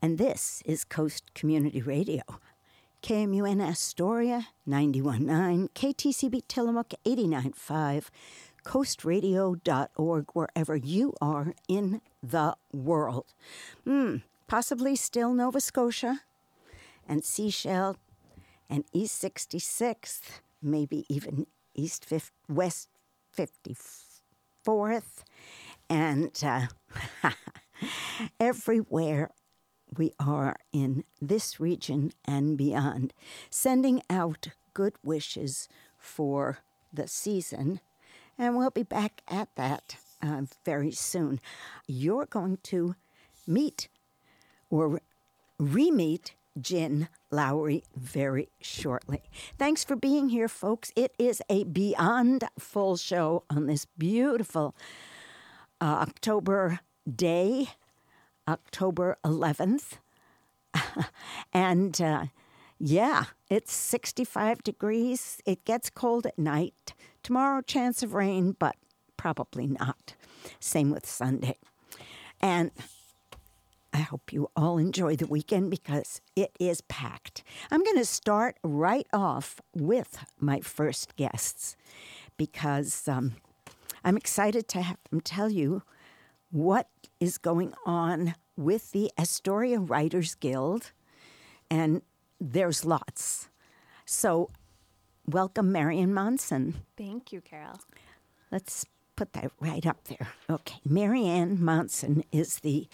And this is Coast Community Radio. KMUN Astoria, 91.9, KTCB Tillamook, 89.5, coastradio.org, wherever you are in the world. Possibly still Nova Scotia and Seychelles and East 66th, maybe even West 54th, and everywhere we are in this region and beyond, sending out good wishes for the season, and we'll be back at that very soon. You're going to meet or re-meet Jen Lowry very shortly. Thanks for being here, folks. It is a beyond full show on this beautiful October day, October 11th. And it's 65 degrees. It gets cold at night. Tomorrow, chance of rain, but probably not. Same with Sunday. And I hope you all enjoy the weekend because it is packed. I'm going to start right off with my first guests because I'm excited to have them tell you what is going on with the Astoria Writers Guild, and there's lots. So welcome, Marianne Monson. Thank you, Carol. Let's put that right up there. Okay, Marianne Monson is the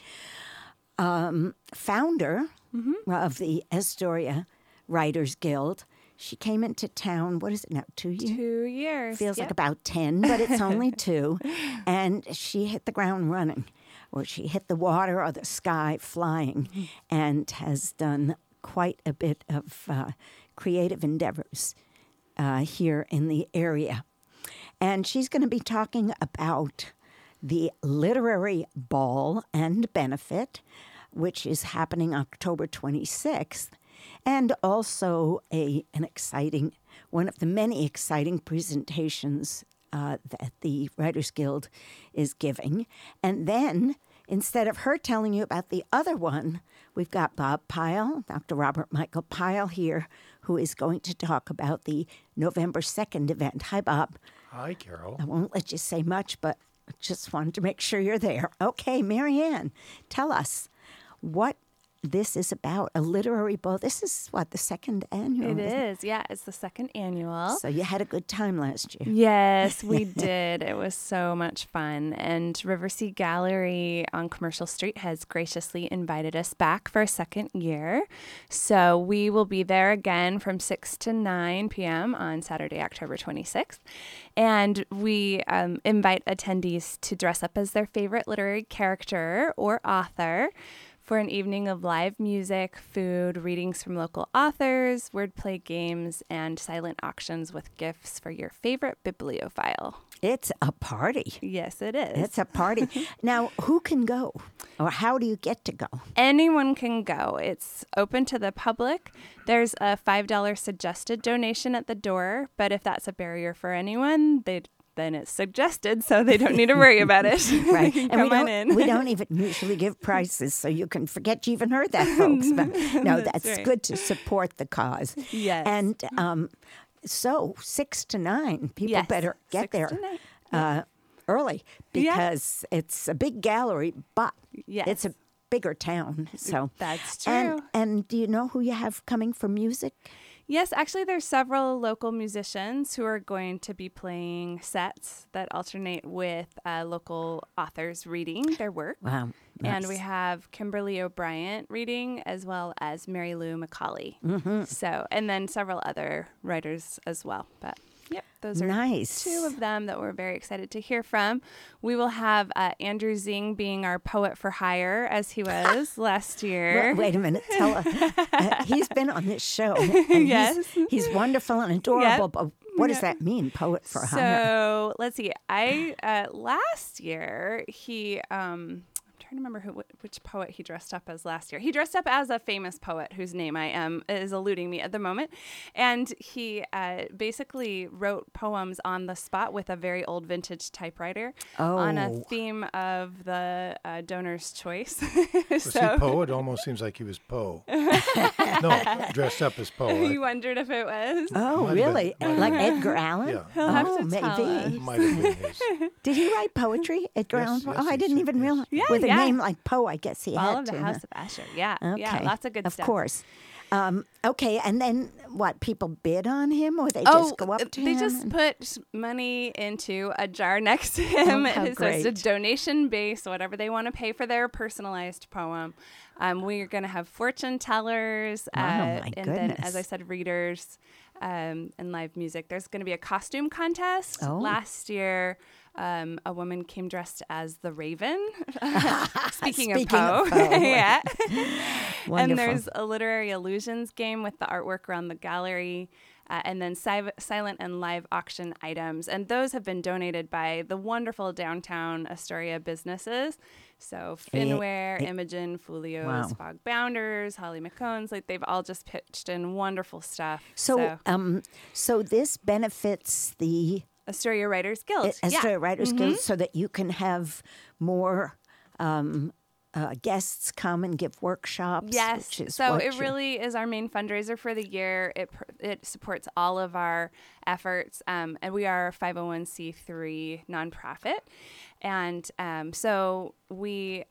founder of the Astoria Writers Guild. She came into town, what is it now, 2 years? 2 years. Feels like about 10, but it's only 2. And she hit the ground running, or she hit the water or the sky flying, and has done quite a bit of creative endeavors here in the area. And she's going to be talking about the Literary Ball and Benefit, which is happening October 26th, and also one of the many exciting presentations that the Writers Guild is giving. And then, instead of her telling you about the other one, we've got Bob Pyle, Dr. Robert Michael Pyle here, who is going to talk about the November 2nd event. Hi, Bob. Hi, Carol. I won't let you say much, but I just wanted to make sure you're there. Okay, Marianne, tell us what this is about, a literary ball. This is, the second annual? It is, yeah. It's the second annual. So you had a good time last year. Yes, we did. It was so much fun. And Riversea Gallery on Commercial Street has graciously invited us back for a second year. So we will be there again from 6 to 9 p.m. on Saturday, October 26th. And we invite attendees to dress up as their favorite literary character or author for an evening of live music, food, readings from local authors, wordplay games, and silent auctions with gifts for your favorite bibliophile. It's a party. Yes, it is. It's a party. Now, who can go? Or how do you get to go? Anyone can go. It's open to the public. There's a $5 suggested donation at the door, but if that's a barrier for anyone, then it's suggested, so they don't need to worry about it. Right. And we don't even usually give prices, so you can forget you even heard that, folks. But no, that's right. Good to support the cause. Yes. And so 6 to 9, people better get 6 to there 9. early because it's a big gallery, but it's a bigger town. So that's true. And do you know who you have coming for music? Yes, actually, there's several local musicians who are going to be playing sets that alternate with local authors reading their work. Wow. Nice. And we have Kimberly O'Brien reading as well as Mary Lou McCauley. So, and then several other writers as well. But yep, those are nice. 2 of them that we're very excited to hear from. We will have Andrew Zing being our poet for hire as he was last year. Wait a minute. Tell us. He's been on this show. And yes. He's wonderful and adorable, Yep. but what does that mean, poet for hire? So let's see. I last year I'm trying trying to remember which poet he dressed up as last year. He dressed up as a famous poet whose name is eluding me at the moment. And he basically wrote poems on the spot with a very old vintage typewriter on a theme of the donor's choice. Was he Poe? It almost seems like he was Poe. No, dressed up as Poe. You wondered if it was. Oh, Might have really? been. Like Edgar Allen? Yeah. He'll have Oh, to tell us. maybe. Might have been his. Did he write poetry, Edgar Allan Poe? yes, I he didn't did, even yes. realize. Yeah, With yeah. a name like Poe, I guess he All had of the to. House of Usher. Yeah. Okay. Yeah. Lots of good stuff. Of course. Okay, and then what? People bid on him, or they just go up to they him? just put money into a jar next to him. how So it's a great. donation base, whatever they want to pay for their personalized poem. We're going to have fortune tellers, my and then, goodness. as I said, readers and live music. There's going to be a costume contest. Oh. Last year, a woman came dressed as the Raven. Speaking of Speaking Poe. of Poe. Yeah. Wonderful. And there's a literary illusions game with the artwork around the gallery. And then silent and live auction items. And those have been donated by the wonderful downtown Astoria businesses. So Finware, Imogen, Fulio's, Wow. Fog Bounders, Holly McCone's, like they've all just pitched in wonderful stuff. So, so this benefits the Astoria Writers Guild. Astoria Writers Guild, so that you can have more guests come and give workshops. Yes. which is So what it you- really is our main fundraiser for the year. It supports all of our efforts, and we are a 501c3 nonprofit. And so we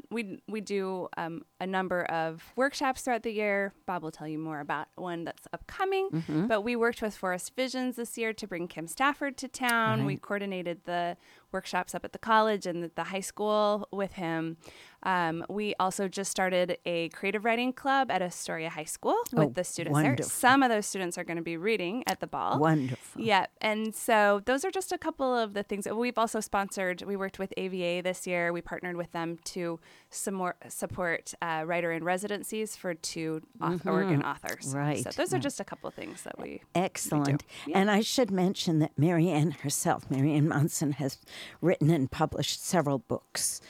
do a number of workshops throughout the year. Bob will tell you more about one that's upcoming. Mm-hmm. But we worked with Forest Visions this year to bring Kim Stafford to town. We coordinated the workshops up at the college and the high school with him. We also just started a creative writing club at Astoria High School with the students wonderful. there. Some of those students are going to be reading at the ball. Wonderful. Yeah, and so those are just a couple of the things. We've also sponsored, we worked with AVA this year. We partnered with them to support writer in residencies for 2 Oregon authors. Right, So those are just a couple of things that we Excellent. Yeah. And I should mention that Marianne herself, Marianne Monson, has written and published several books.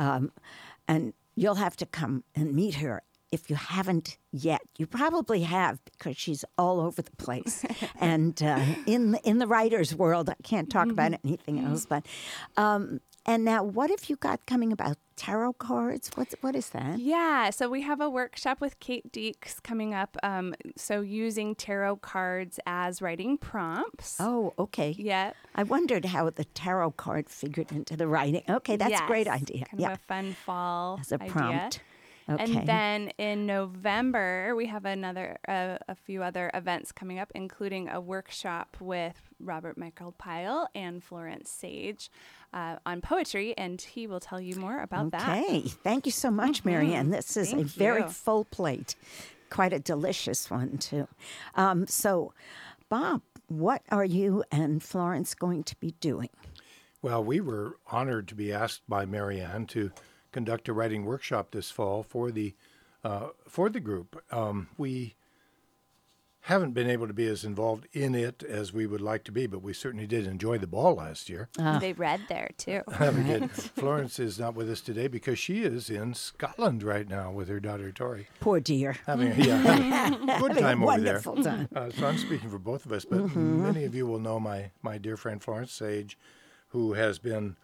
And you'll have to come and meet her. If you haven't yet, you probably have, because she's all over the place. And in the writer's world, I can't talk about anything else. But and now, what have you got coming about tarot cards? What is that? Yeah, so we have a workshop with Kate Deeks coming up. So using tarot cards as writing prompts. Oh, okay. Yeah. I wondered how the tarot card figured into the writing. Okay, that's a great Yes, idea. Kind of a fun fall As a idea. prompt. Okay. And then in November, we have a few other events coming up, including a workshop with Robert Michael Pyle and Florence Sage on poetry, and he will tell you more about that. Okay. Thank you so much, Marianne. This is a Thank very you. full plate. Quite a delicious one, too. So, Bob, what are you and Florence going to be doing? Well, we were honored to be asked by Marianne to conduct a writing workshop this fall for the group. We haven't been able to be as involved in it as we would like to be, but we certainly did enjoy the ball last year. They read there, too. We did. Florence is not with us today because she is in Scotland right now with her daughter Tori, Poor dear. having a good time over there. Wonderful time. So I'm speaking for both of us, but many of you will know my dear friend Florence Sage, who has been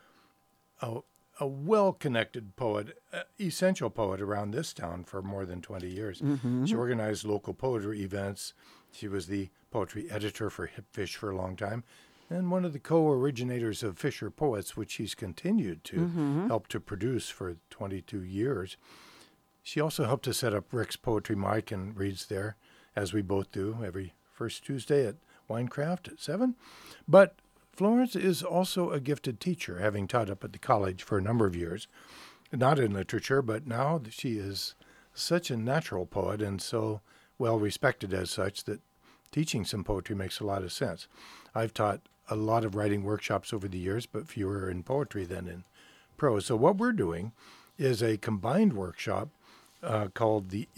a well-connected poet, essential poet around this town for more than 20 years. She organized local poetry events. She was the poetry editor for Hip Fish for a long time, and one of the co-originators of Fisher Poets, which she's continued to help to produce for 22 years. She also helped to set up Rick's Poetry Mic and reads there, as we both do, every first Tuesday at Winecraft at 7. But Florence is also a gifted teacher, having taught up at the college for a number of years, not in literature, but now she is such a natural poet and so well respected as such that teaching some poetry makes a lot of sense. I've taught a lot of writing workshops over the years, but fewer in poetry than in prose. So what we're doing is a combined workshop called The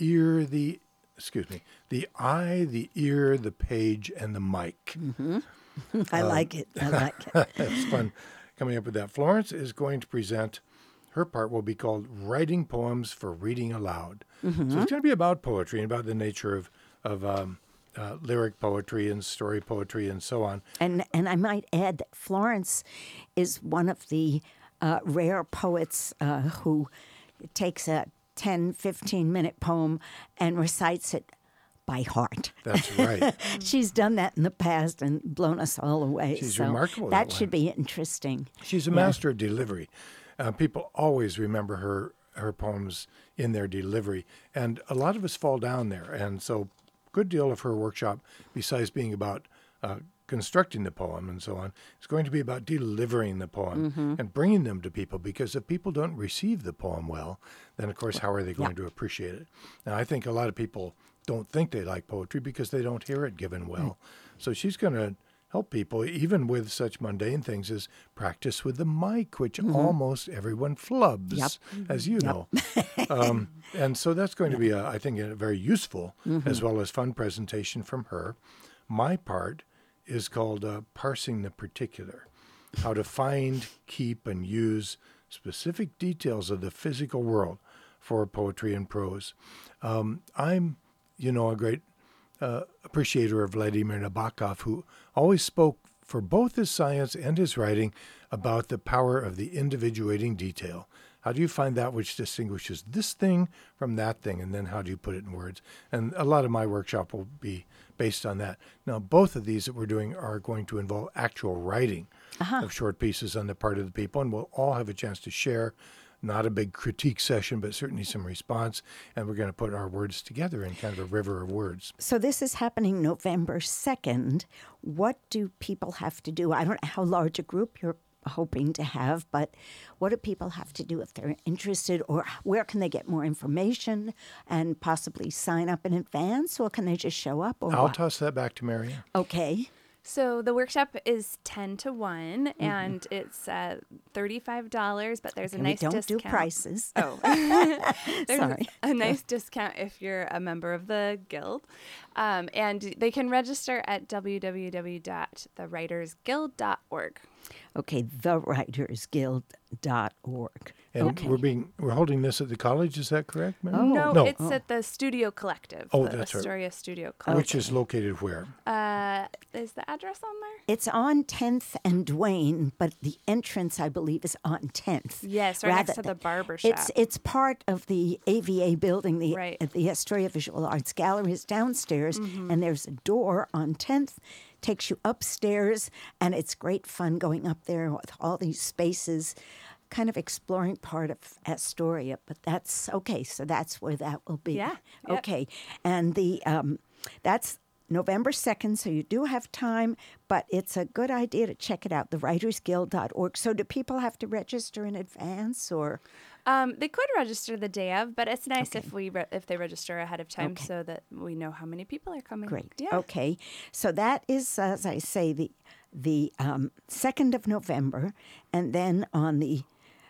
Eye, the Ear, the Page, and the Mic. I like it. I like it. It's fun coming up with that. Florence is going to present her part will be called Writing Poems for Reading Aloud. So it's going to be about poetry and about the nature of lyric poetry and story poetry and so on. And I might add that Florence is one of the rare poets who takes a 10, 15-minute poem and recites it by heart. That's right. She's done that in the past and blown us all away. She's so remarkable That that way. should be interesting. She's a master of delivery. People always remember her poems in their delivery, and a lot of us fall down there. And so, good deal of her workshop, besides being about constructing the poem and so on, is going to be about delivering the poem and bringing them to people. Because if people don't receive the poem well, then of course, how are they going to appreciate it? And I think a lot of people don't think they like poetry because they don't hear it given well. So she's going to help people, even with such mundane things as practice with the mic, which almost everyone flubs, as you know. And so that's going to be, I think, a very useful as well as fun presentation from her. My part is called Parsing the Particular, how to find, keep, and use specific details of the physical world for poetry and prose. I'm, a great appreciator of Vladimir Nabokov, who always spoke for both his science and his writing about the power of the individuating detail. How do you find that which distinguishes this thing from that thing, and then how do you put it in words? And a lot of my workshop will be based on that. Now, both of these that we're doing are going to involve actual writing of short pieces on the part of the people, and we'll all have a chance to share. Not a big critique session, but certainly some response. And we're going to put our words together in kind of a river of words. So this is happening November 2nd. What do people have to do? I don't know how large a group you're hoping to have, but what do people have to do if they're interested, or where can they get more information and possibly sign up in advance, or can they just show up? Or I'll what? toss that back to Maria. Okay. So the workshop is 10 to 1, and it's $35, but there's a Okay, nice we don't discount. do prices. Oh, there's Sorry. a nice discount if you're a member of the guild. And they can register at www.thewritersguild.org. Okay, thewritersguild.org. And Okay. we're holding this at the college, is that correct, Maria? No, it's at the Studio Collective. Oh, the that's right. Astoria Studio Collective. Which is located where? Is the address on there? It's on 10th and Duane, but the entrance, I believe, is on 10th. Yes, right next to the barber shop. It's part of the AVA building. Right. The Astoria Visual Arts Gallery is downstairs, and there's a door on 10th. Takes you upstairs, and it's great fun going up there with all these spaces, kind of exploring part of Astoria. But that's okay. So that's where that will be. Yeah. Yep. Okay, and that's November 2nd, so you do have time, but it's a good idea to check it out, thewritersguild.org. So do people have to register in advance, or? They could register the day of, but it's nice if they register ahead of time so that we know how many people are coming. Great. Yeah. Okay. So that is, as I say, the 2nd of November, and then on the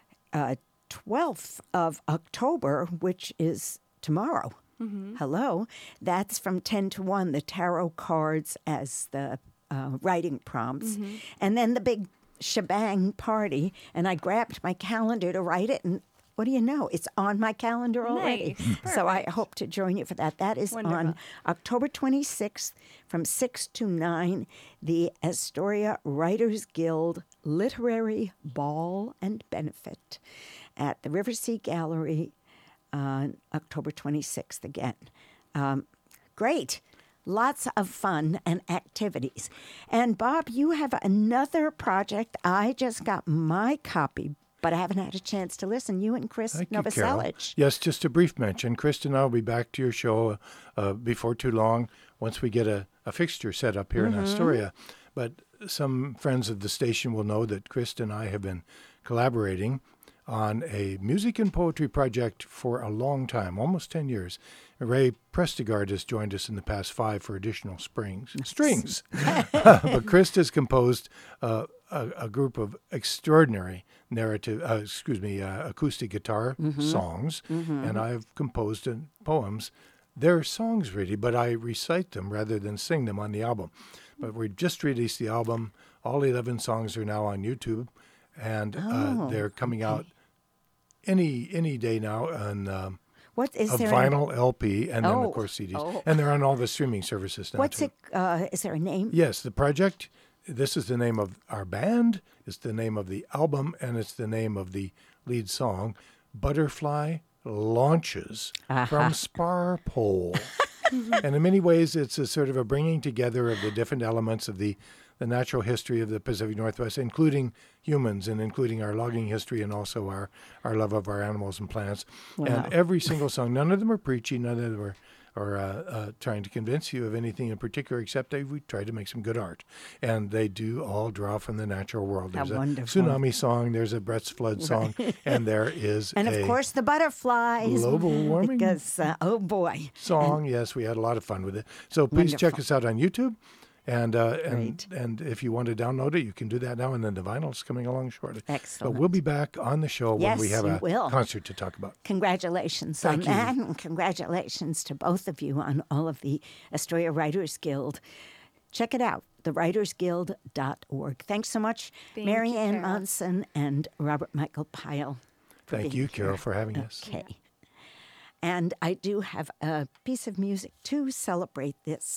12th of October, which is tomorrow. Hello. That's from 10 to 1, the tarot cards as the writing prompts. And then the big shebang party, and I grabbed my calendar to write it, and what do you know? It's on my calendar already. Nice. So I hope to join you for that. That is Wonderful. on October 26th from 6 to 9, the Astoria Writers Guild Literary Ball and Benefit at the Riversea Gallery on October 26th again. Great. Lots of fun and activities. And Bob, you have another project. I just got my copy, but I haven't had a chance to listen. You and Chris Thank you, Carol. Novoselic. Yes, just a brief mention. Krista and I will be back to your show before too long once we get a fixture set up here in Astoria. But some friends of the station will know that Krista and I have been collaborating on a music and poetry project for a long time, almost 10 years. Ray Prestigard has joined us in the past 5 for additional strings. But Krista's composed a group of extraordinary acoustic guitar songs, and I've composed poems. They're songs really, but I recite them rather than sing them on the album. But we just released the album. All 11 songs are now on YouTube, and they're coming out any day now on What is a there? vinyl LP, and then Oh, of course CDs, oh. and they're on all the streaming services now. What's too. it? Is there a name? Yes, the project. This is the name of our band. It's the name of the album, and it's the name of the lead song. Butterfly Launches from Sparpole. And in many ways, it's a sort of a bringing together of the different elements of the natural history of the Pacific Northwest, including humans and including our logging history and also our love of our animals and plants. Wow. And every single song, none of them are preachy, none of them are trying to convince you of anything in particular, except we try to make some good art. And they do all draw from the natural world. How There's a wonderful. tsunami song, there's a Brett's Flood song, and there is And of course, the butterflies. global warming Because, oh boy. song. Yes, we had a lot of fun with it. So please check Wonderful. us out on YouTube. And Great. and if you want to download it, you can do that now. And then the vinyl's coming along shortly. Excellent. But we'll be back on the show when Yes, we have you a will. concert to talk about. Congratulations Thank on you. that, and congratulations to both of you on all of the Astoria Writers Guild. Check it out, thewritersguild.org. Thanks so much, Thank Mary you, Ann Carol. Monson and Robert Michael Pyle. for Thank being you, Carol, here. for having us. Okay. And I do have a piece of music to celebrate this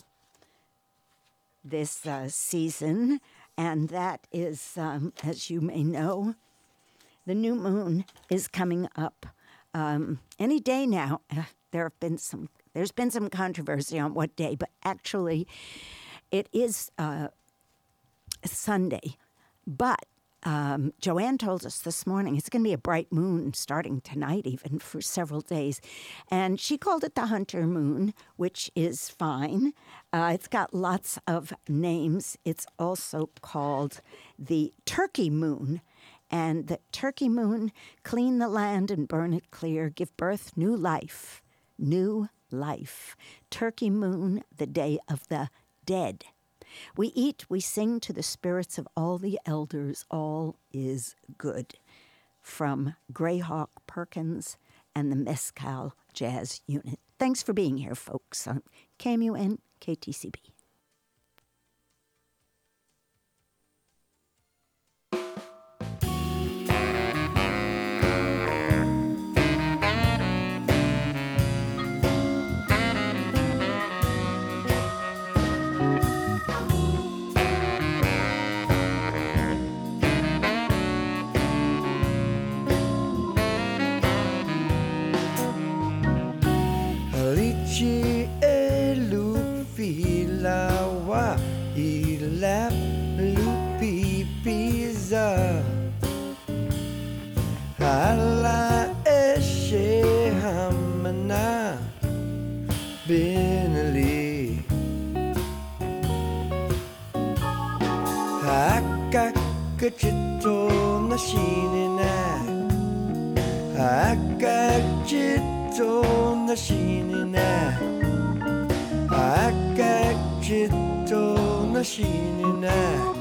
season, and that is, as you may know, the new moon is coming up any day now. There's been some controversy on what day, but actually, it is Sunday. But Joanne told us this morning it's going to be a bright moon starting tonight, even for several days. And she called it the Hunter Moon, which is fine. It's got lots of names. It's also called the Turkey Moon. And the Turkey Moon, clean the land and burn it clear, give birth new life, new life. Turkey Moon, the day of the dead. We eat, we sing to the spirits of all the elders, all is good. From Greyhawk Perkins and the Mescal Jazz Unit. Thanks for being here, folks, on KMUN KTCB. Alici e lupi lawa ilap lupi pizza Hala eshe hamana binali Hakakachito na shinina Hakakachito na shinina Hakakachito na shinina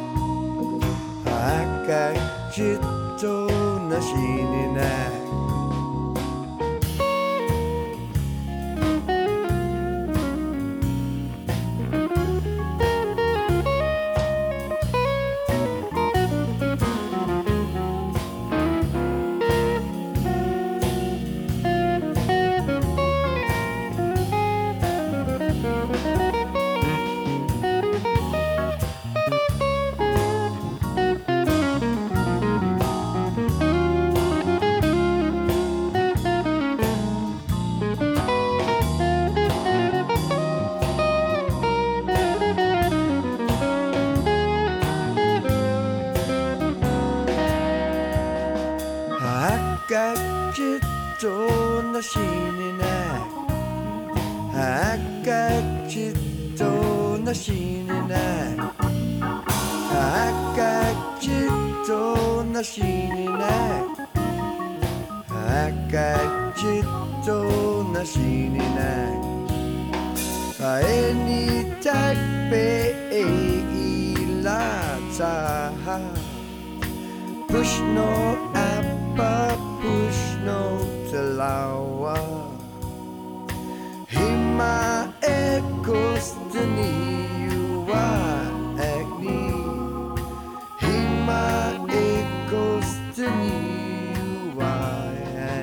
Hakakachito na shinina Hakakachito na shinina Hakakachito na shinina Hakakachito na shinina Hakakachito na shinina Kaeni takpe e ilataha Pushno apa pushno talawa Hima ekostani yuwa agni Hima ekostani yuwa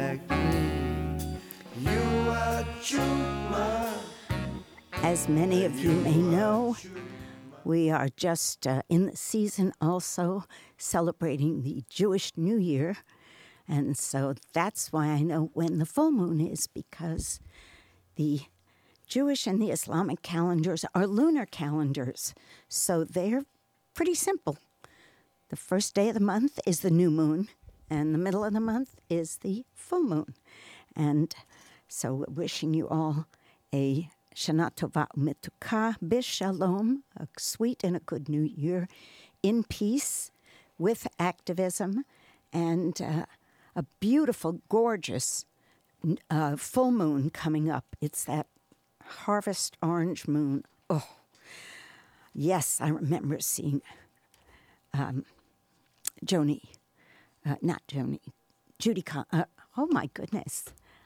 As many of you may know, we are just in the season also celebrating the Jewish New Year. And so that's why I know when the full moon is, because the Jewish and the Islamic calendars are lunar calendars. So they're pretty simple. The first day of the month is the new moon, and the middle of the month is the full moon. And so we're wishing you all a Shana Tova U'Metuka B'Shalom, a sweet and a good new year in peace with activism, and a beautiful, gorgeous full moon coming up. It's that harvest orange moon. Oh, yes, I remember seeing Judy Collins. Oh, my goodness.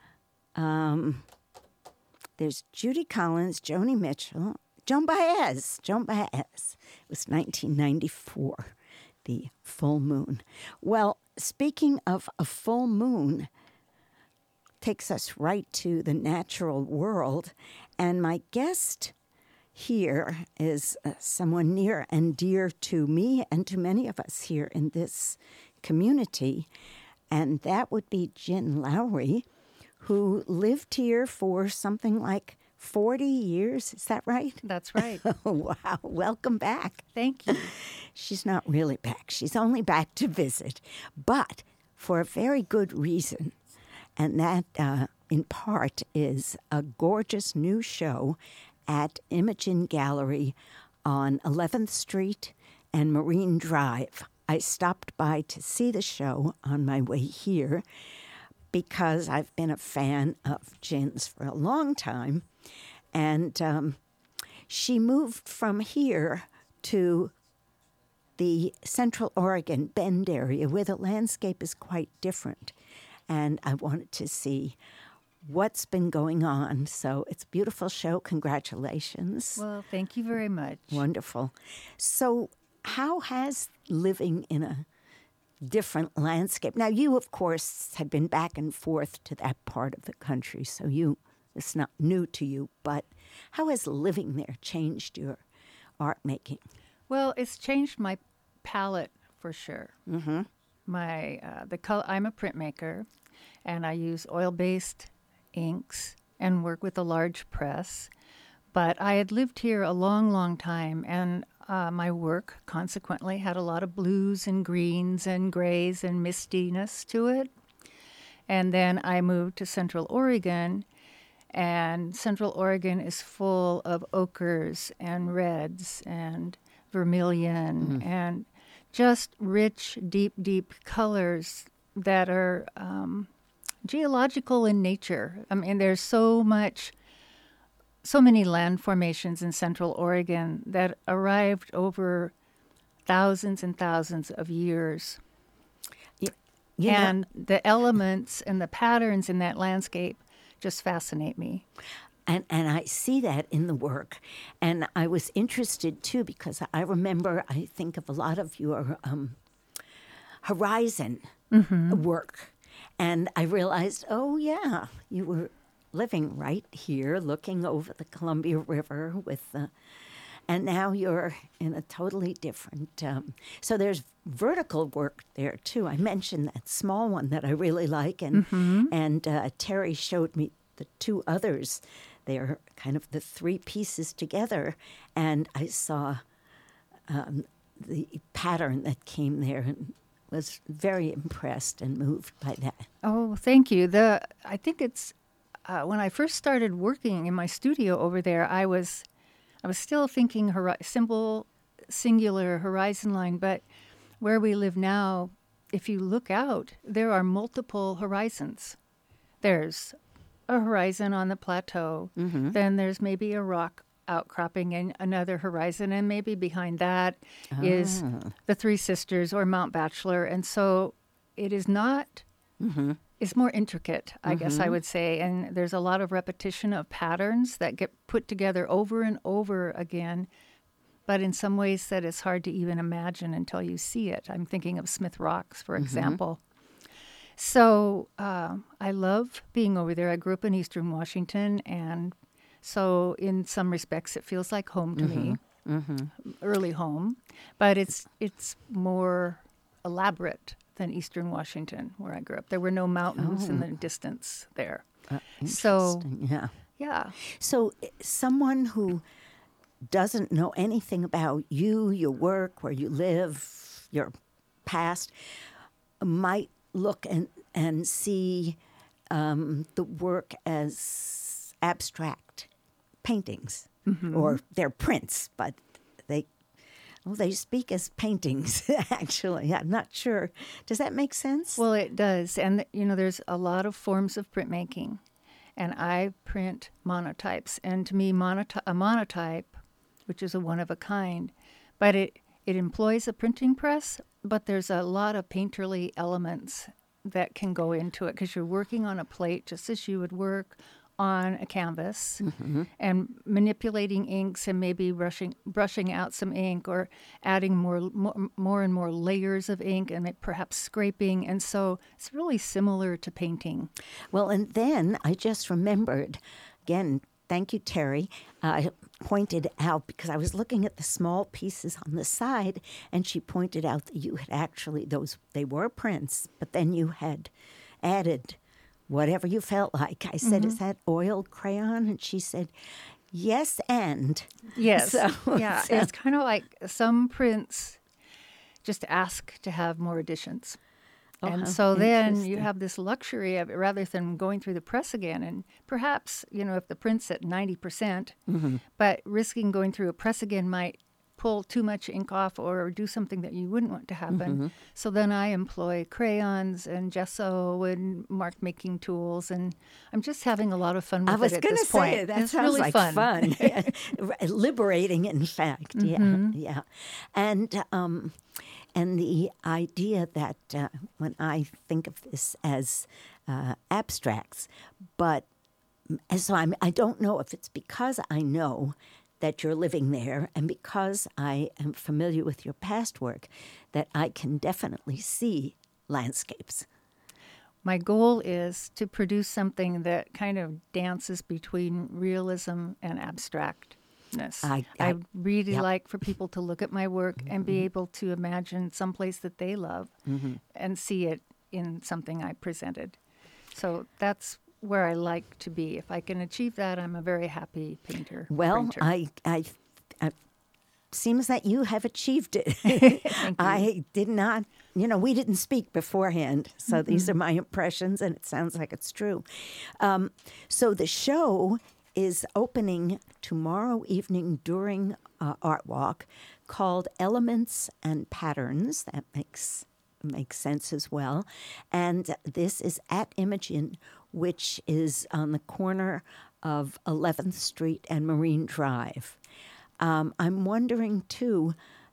There's Judy Collins, Joni Mitchell, Joan Baez. It was 1994, the full moon. Well, speaking of a full moon, takes us right to the natural world. And my guest here is someone near and dear to me and to many of us here in this community. And that would be Gin Lowry, who lived here for something like 40 years. Is that right? That's right. Oh, wow. Welcome back. Thank you. She's not really back. She's only back to visit, but for a very good reason. And that, in part, is a gorgeous new show at Imogen Gallery on 11th Street and Marine Drive. I stopped by to see the show on my way here because I've been a fan of Gin's for a long time. And she moved from here to the Central Oregon Bend area where the landscape is quite different. And I wanted to see what's been going on. So it's a beautiful show. Congratulations. Well, thank you very much. Wonderful. So how has living in a different landscape? Now, you, of course, had been back and forth to that part of the country, so it's not new to you, but how has living there changed your art making? Well, it's changed my palette for sure. Mm-hmm. I'm a printmaker, and I use oil-based inks and work with a large press. But I had lived here a long, long time, and my work consequently had a lot of blues and greens and grays and mistiness to it. And then I moved to Central Oregon, and Central Oregon is full of ochres and reds and vermilion and just rich, deep, deep colors that are geological in nature. I mean, there's so many land formations in Central Oregon that arrived over thousands and thousands of years. And the elements and the patterns in that landscape just fascinate me. And I see that in the work. And I was interested, too, because I remember, I think of a lot of your horizon work. And I realized, oh, yeah, you were living right here, looking over the Columbia River with the... And now you're in a totally different... so there's vertical work there, too. I mentioned that small one that I really like. And Terry showed me the two others. They're kind of the three pieces together. And I saw the pattern that came there and was very impressed and moved by that. Oh, thank you. I think it's when I first started working in my studio over there, I was still thinking simple, singular horizon line, but where we live now, if you look out, there are multiple horizons. There's a horizon on the plateau, then there's maybe a rock outcropping in another horizon, and maybe behind that is the Three Sisters or Mount Bachelor. And so it is not, it's more intricate, I guess I would say. And there's a lot of repetition of patterns that get put together over and over again, but in some ways that it's hard to even imagine until you see it. I'm thinking of Smith Rocks, for example. So I love being over there. I grew up in Eastern Washington, and So in some respects, it feels like home to me, early home, but it's more elaborate than Eastern Washington, where I grew up. There were no mountains in the distance there. So, Interesting, yeah. yeah. So, someone who doesn't know anything about you, your work, where you live, your past, might look and see the work as abstract paintings, or they're prints, but they speak as paintings, actually. I'm not sure. Does that make sense? Well, it does. And, there's a lot of forms of printmaking. And I print monotypes. And to me, a monotype, which is a one of a kind, but it employs a printing press, but there's a lot of painterly elements that can go into it because you're working on a plate just as you would work on a canvas and manipulating inks and maybe brushing out some ink or adding more and more layers of ink and perhaps scraping. And so it's really similar to painting. Well, and then I just remembered, again, thank you, Terry, pointed out, because I was looking at the small pieces on the side, and she pointed out that you had actually, they were prints, but then you had added whatever you felt like. I said, is that oil crayon? And she said, yes, and. Yes. So, yeah, it's kind of like some prints just ask to have more additions. And so then you have this luxury of it rather than going through the press again. And perhaps, if the print's at 90%, but risking going through a press again might pull too much ink off or do something that you wouldn't want to happen. So then I employ crayons and gesso and mark-making tools, and I'm just having a lot of fun with it at this point. I was going to say, that it's sounds really like fun. Liberating, in fact. Yeah. And the idea that when I think of this as abstracts, I don't know if it's because I know that you're living there and because I am familiar with your past work that I can definitely see landscapes. My goal is to produce something that kind of dances between realism and abstractness. I really like for people to look at my work and be able to imagine someplace that they love and see it in something I presented. So that's where I like to be. If I can achieve that, I'm a very happy painter. Well, printer. I seems that you have achieved it. I did not, we didn't speak beforehand, so these are my impressions, and it sounds like it's true. So the show is opening tomorrow evening during Art Walk, called Elements and Patterns. That makes sense as well. And this is at Imogen, which is on the corner of 11th Street and Marine Drive. I'm wondering, too,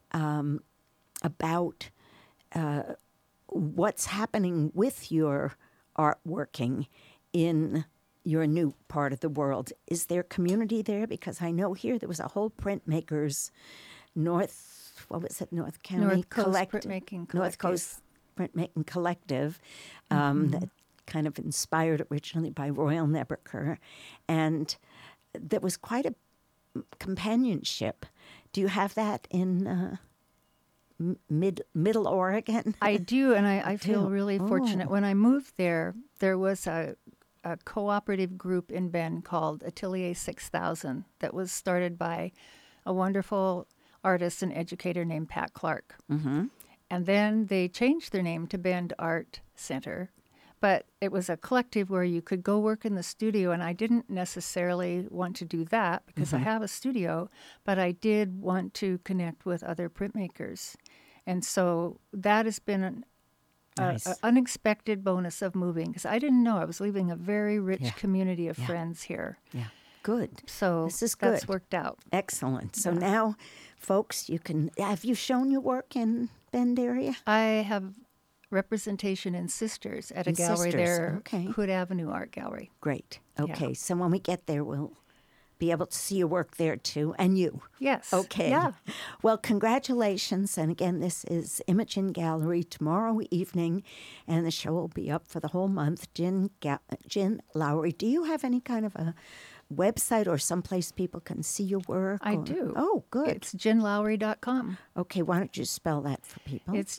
about what's happening with your artworking in your new part of the world. Is there community there? Because I know here there was a whole printmakers North Coast Printmaking Collective. North Coast Printmaking Collective that kind of inspired originally by Royal Nebuchadnezzar. And there was quite a companionship. Do you have that in Middle Oregon? I do, and I feel really fortunate. When I moved there was a cooperative group in Bend called Atelier 6000 that was started by a wonderful artist and educator named Pat Clark. And then they changed their name to Bend Art Center. But it was a collective where you could go work in the studio, and I didn't necessarily want to do that because I have a studio, but I did want to connect with other printmakers. And so that has been an unexpected bonus of moving, because I didn't know I was leaving a very rich community of friends here. Yeah, good. So this is good. That's worked out. Excellent. So now, folks, have you shown your work in Bend area? I have representation in Sisters at a gallery there, Hood Avenue Art Gallery. Great. Okay, so when we get there, we'll be able to see your work there too, and you. Yes. Okay. Yeah. Well, congratulations. And again, this is Imogen Gallery tomorrow evening, and the show will be up for the whole month. Jen Lowry, do you have any kind of a website or someplace people can see your work? I or- do. Oh, good. It's JinLowry.com. Okay, why don't you spell that for people? It's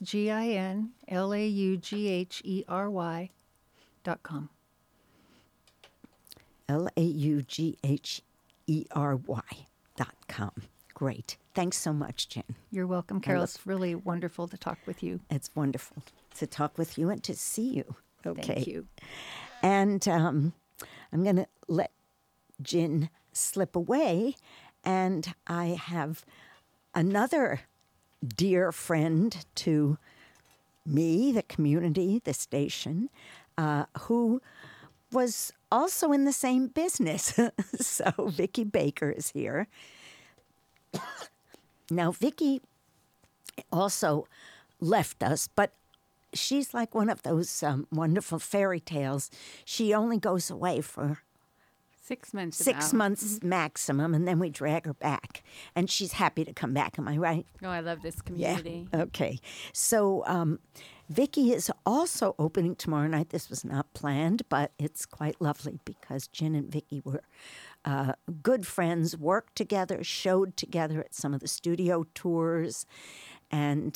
GINLAUGHERY.com. LAUGHERY.com. Great. Thanks so much, Jen. You're welcome, Carol. It's really wonderful to talk with you. It's wonderful to talk with you and to see you. Okay. Thank you. And I'm going to let Jen slip away. And I have another dear friend to me, the community, the station, who was also in the same business. So Vicki Baker is here. Now, Vicki also left us, but she's like one of those wonderful fairy tales. She only goes away for 6 months. 6 months maximum, and then we drag her back. And she's happy to come back. Am I right? Oh, I love this community. Yeah. Okay. So Vicki is also opening tomorrow night. This was not planned, but it's quite lovely because Jen and Vicki were good friends, worked together, showed together at some of the studio tours. And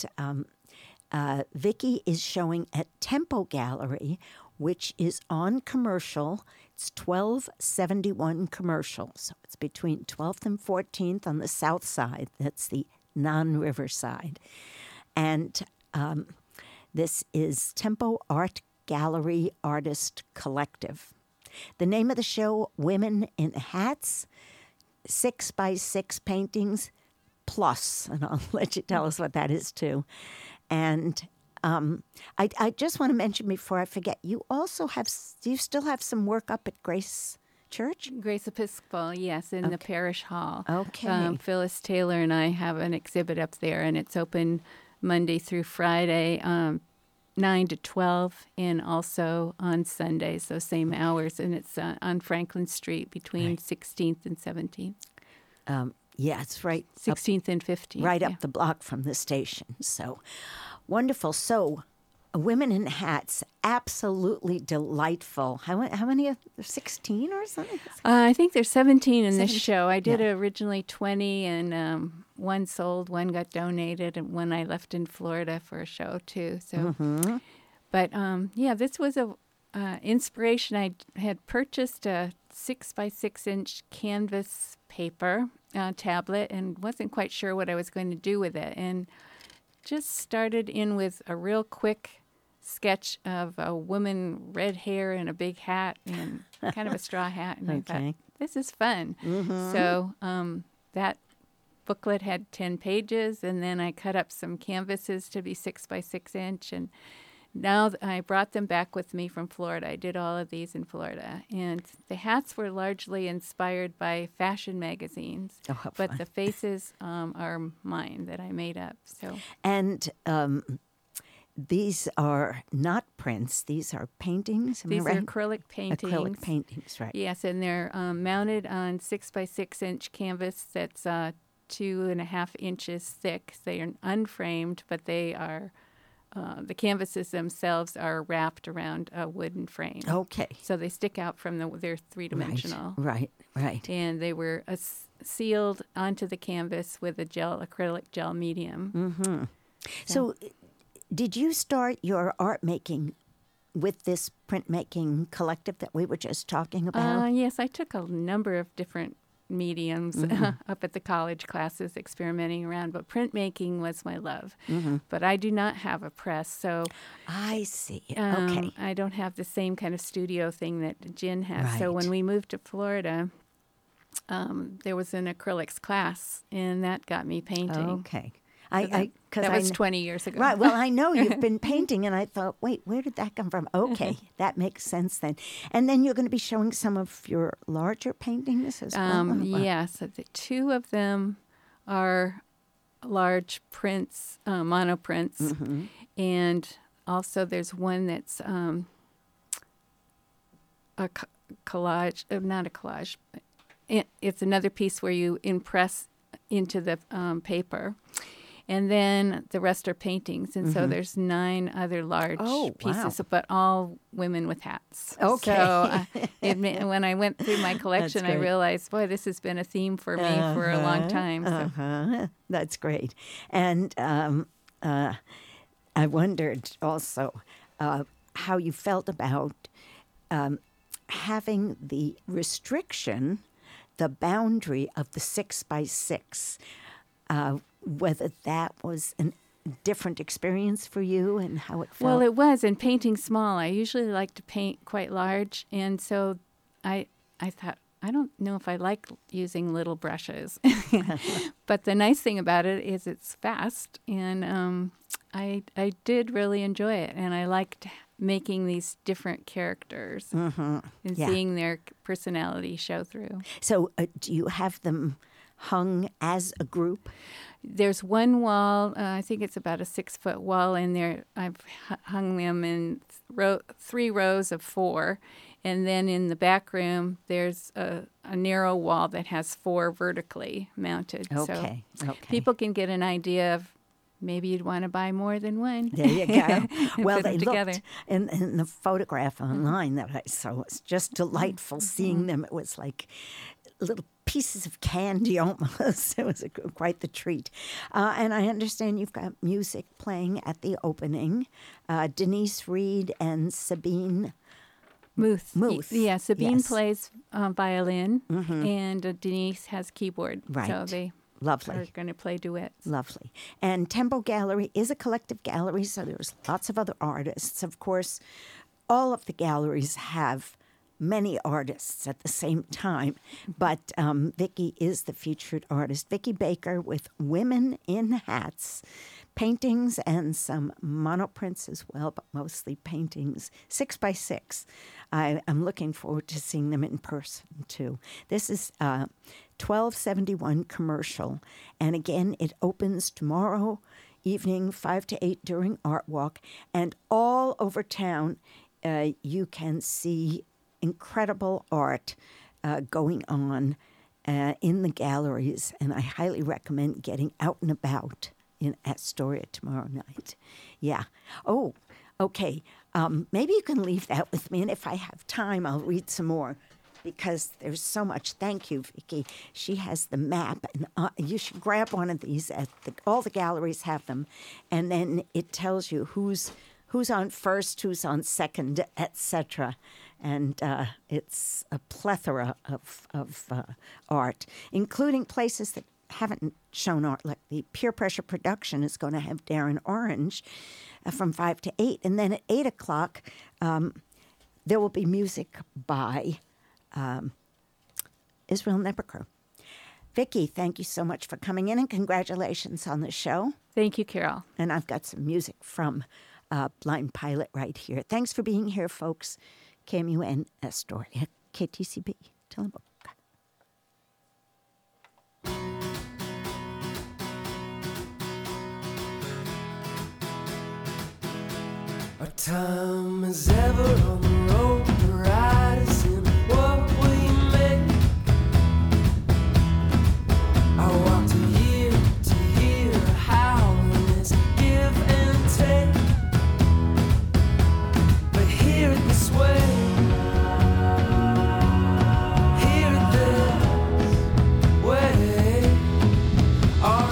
Vicki is showing at Tempo Gallery, which is on Commercial. It's 1271 Commercial. So it's between 12th and 14th on the south side. That's the non-river side. And this is Tempo Art Gallery Artist Collective. The name of the show, Women in Hats, 6x6 paintings plus. And I'll let you tell us what that is, too. And I just want to mention before I forget, you also have, do you still have some work up at Grace Church? Grace Episcopal, yes, in the parish hall. Okay. Phyllis Taylor and I have an exhibit up there, and it's open Monday through Friday, 9 to 12, and also on Sundays, so same hours. And it's on Franklin Street between 16th and 17th. Yeah, it's right. 16th and 15th. Right yeah. up the block from the station. So wonderful. So Women in Hats, absolutely delightful. How many? 16 or something? I think there's 17 in this 17. show. I did Yeah. originally 20, and one sold, one got donated, and one I left in Florida for a show too. So, but yeah, this was a inspiration. I had purchased a 6x6 inch canvas paper tablet and wasn't quite sure what I was going to do with it, and just started in with a real quick sketch of a woman, red hair and a big hat and kind of a straw hat. And I Okay. thought, this is fun. So that booklet had 10 pages, and then I cut up some canvases to be 6x6 inch. And now I brought them back with me from Florida. I did all of these in Florida. And the hats were largely inspired by fashion magazines. Oh, how but fun. the faces are mine that I made up. So And these are not prints. These are paintings. Am I these are right? acrylic paintings. Acrylic paintings, right. Yes, and they're mounted on 6x6 inch canvas that's 2.5 inches thick. They are unframed, but they are the canvases themselves are wrapped around a wooden frame. Okay. So they stick out from they're three-dimensional. Right. And they were sealed onto the canvas with a acrylic gel medium. So did you start your art making with this printmaking collective that we were just talking about? Yes, I took a number of different mediums up at the college classes experimenting around, but printmaking was my love. But I do not have a press, so I see. Okay. I don't have the same kind of studio thing that Jen has. So Right. when we moved to Florida, there was an acrylics class, and that got me painting. Okay. That was 20 years ago. Right. Well, I know you've been painting, and I thought, wait, where did that come from? Okay, that makes sense then. And then you're going to be showing some of your larger paintings as well? Yes, the two of them are large prints, monoprints, and also there's one that's a collage, not a collage. It's another piece where you impress into the paper. And then the rest are paintings. And so there's 9 other large pieces, but all women with hats. Okay. So when I went through my collection, I realized, boy, this has been a theme for me for a long time. So. That's great. And I wondered also how you felt about having the restriction, the boundary of the 6x6, whether that was a different experience for you and how it felt. Well, it was, and painting small. I usually like to paint quite large, and so I thought, I don't know if I like using little brushes. But the nice thing about it is it's fast, and I did really enjoy it, and I liked making these different characters and seeing their personality show through. So do you have them hung as a group? There's one wall, I think it's about a 6-foot wall in there. I've hung them in 3 rows of 4. And then in the back room, there's a narrow wall that has 4 vertically mounted. Okay. So people can get an idea of maybe you'd want to buy more than one. There you go. Well, put them they together. looked in the photograph online that I saw. It's just delightful seeing them. It was like little pieces of candy almost. It was quite the treat. And I understand you've got music playing at the opening. Denise Reed and Sabine Muth. Yeah, Sabine Yes. plays violin, and Denise has keyboard. Right. So they Lovely. are going to play duets. Lovely. And Tempo Gallery is a collective gallery, so there's lots of other artists. Of course, all of the galleries have many artists at the same time, but Vicki is the featured artist. Vicki Baker with Women in Hats, paintings and some monoprints as well, but mostly paintings, 6x6. I'm looking forward to seeing them in person, too. This is 1271 Commercial, and again, it opens tomorrow evening, 5 to 8 during Art Walk, and all over town you can see incredible art going on in the galleries, and I highly recommend getting out and about in Astoria tomorrow night. Yeah. Oh, okay. Maybe you can leave that with me, and if I have time, I'll read some more because there's so much. Thank you, Vicki. She has the map, and you should grab one of these. All the galleries have them, and then it tells you who's on first, who's on second, etc. And it's a plethora of art, including places that haven't shown art, like the Peer Pressure Production is going to have Darren Orange from 5 to 8. And then at 8 o'clock, there will be music by Israel Nebuchadnezzar. Vicki, thank you so much for coming in, and congratulations on the show. Thank you, Carol. And I've got some music from Blind Pilot right here. Thanks for being here, folks. KMUN Astoria, KTCB, Tillamook. Our time is ever on the road to ride us in what we make. I walk to hear how it's give and take. But hear it this way, hear it this way. Alright.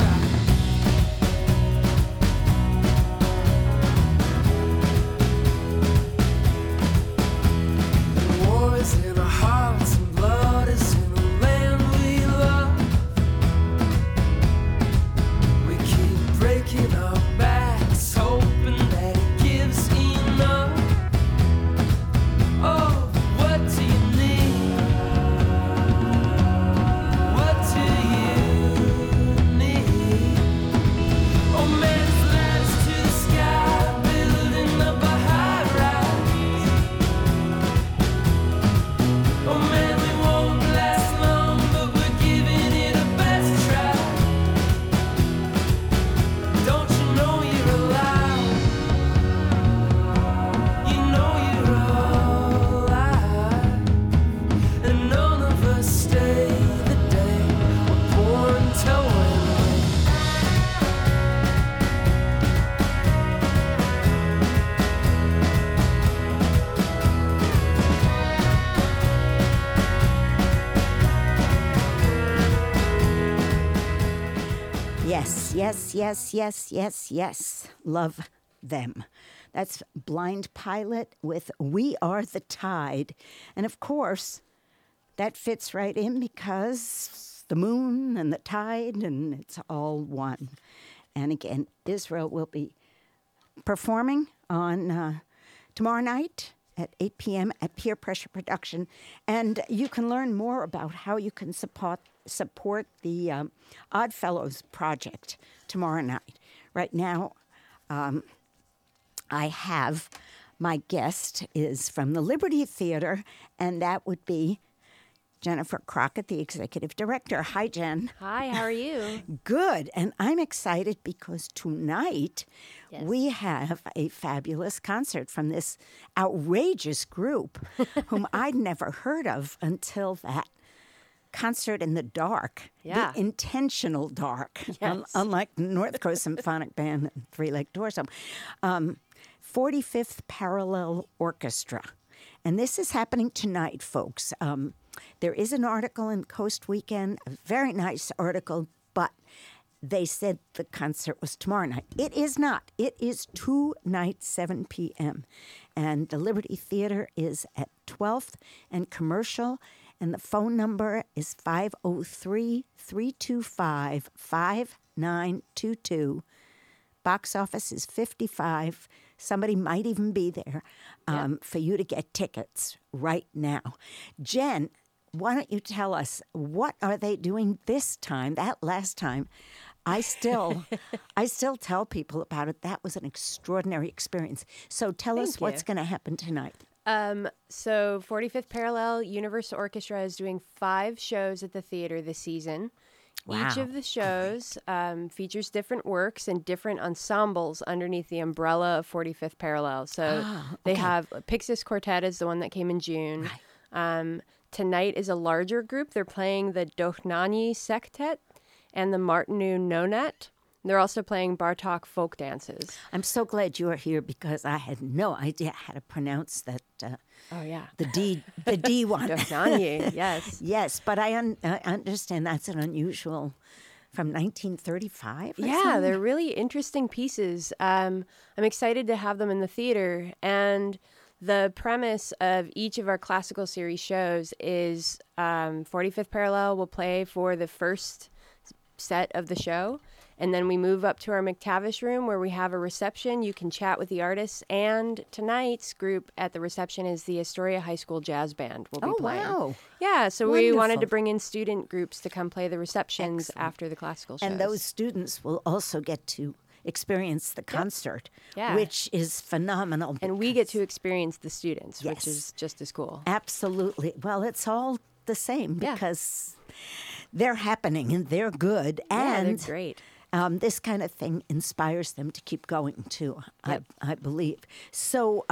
Yes, yes, yes, yes, yes, yes. Love them. That's Blind Pilot with We Are the Tide. And of course, that fits right in because the moon and the tide, and it's all one. And again, Israel will be performing on tomorrow night at 8 p.m. at Peer Pressure Production. And you can learn more about how you can support the Odd Fellows Project tomorrow night. Right now, I have my guest is from the Liberty Theater, and that would be Jennifer Crockett, the executive director. Hi, Jen. Hi, how are you? Good. And I'm excited because tonight Yes. we have a fabulous concert from this outrageous group whom I'd never heard of until that concert in the dark. Yeah. The intentional dark. Yes. Unlike North Coast Symphonic Band and Three Leg Dorsum. 45th Parallel Orchestra. And this is happening tonight, folks. There is an article in Coast Weekend, a very nice article, but they said the concert was tomorrow night. It is not. It is tonight, 7 p.m. And the Liberty Theater is at 12th and Commercial, and the phone number is 503-325-5922. Box office is 55. Somebody might even be there for you to get tickets right now. Jen, why don't you tell us, what are they doing this time? That last time, I still tell people about it. That was an extraordinary experience. So tell us Thank what's you. going to happen tonight. So 45th Parallel Universal Orchestra is doing 5 shows at the theater this season. Each Wow. of the shows features different works and different ensembles underneath the umbrella of 45th Parallel. So they have Pixis Quartet is the one that came in June. Tonight is a larger group. They're playing the Dochnani Sektet and the Martinu Nonet. They're also playing Bartok folk dances. I'm so glad you are here because I had no idea how to pronounce that. Oh, yeah. The D one. Dochnani, yes. Yes, but I understand that's an unusual from 1935. or Yeah, something? they're really interesting pieces. I'm excited to have them in the theater. And the premise of each of our classical series shows is 45th Parallel will play for the first set of the show. And then we move up to our McTavish room where we have a reception. You can chat with the artists. And tonight's group at the reception is the Astoria High School Jazz Band will be playing. Wow. Yeah, so we wanted to Wonderful. bring in student groups to come play the receptions after the classical shows. And those students will also get to experience the concert, Yeah. which is phenomenal. And we get to experience the students, Yes. which is just as cool. Absolutely. Well, it's all the same Yeah. because they're happening and they're good. Yeah, And they're great. This kind of thing inspires them to keep going too, I believe. So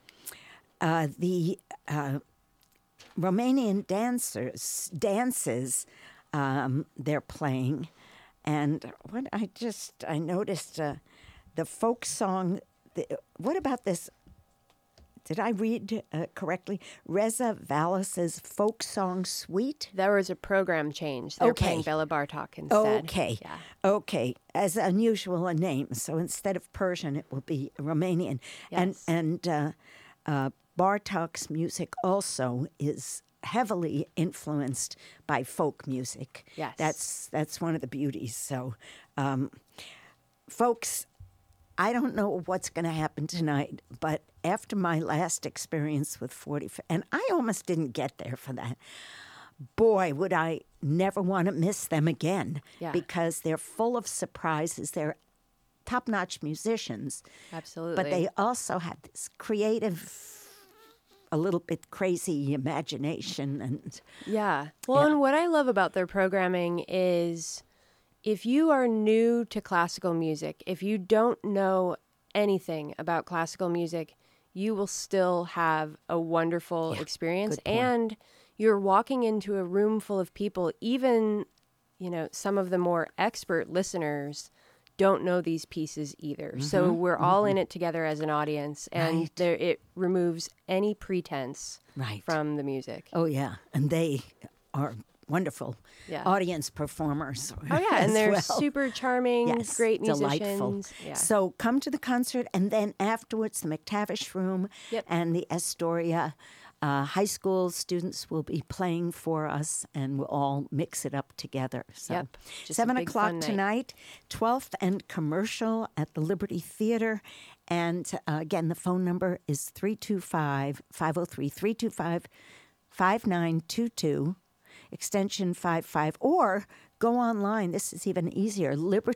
the Romanian dances they're playing, and what I noticed the folk song. What about this? Did I read correctly? Reza Vallis's folk song suite. There was a program change. They're Okay. playing Bela Bartok instead. Okay. Yeah. Okay. As unusual a name. So instead of Persian, it will be Romanian. Yes. And Bartok's music also is heavily influenced by folk music. Yes. That's one of the beauties. So, folks, I don't know what's going to happen tonight, but after my last experience with 45, and I almost didn't get there for that, boy, would I never want to miss them again. Yeah. Because they're full of surprises. They're top-notch musicians. Absolutely. But they also have this creative, a little bit crazy imagination. And Yeah. Well, and what I love about their programming is if you are new to classical music, if you don't know anything about classical music, you will still have a wonderful experience. good point. And you're walking into a room full of people, even, some of the more expert listeners don't know these pieces either. So we're all in it together as an audience, and Right. it removes any pretense Right. from the music. Oh, yeah. And they are wonderful Yeah. audience performers. Oh yeah, and as they're well. super charming, Yes, great delightful. musicians. Yeah. So come to the concert, and then afterwards, the McTavish Room Yep. and the Astoria high school students will be playing for us, and we'll all mix it up together. So Yep, just a 7 big o'clock fun night. tonight, 12th and Commercial at the Liberty Theater. And again, the phone number is 325-503-325-5922, extension 55, or go online. This is even easier,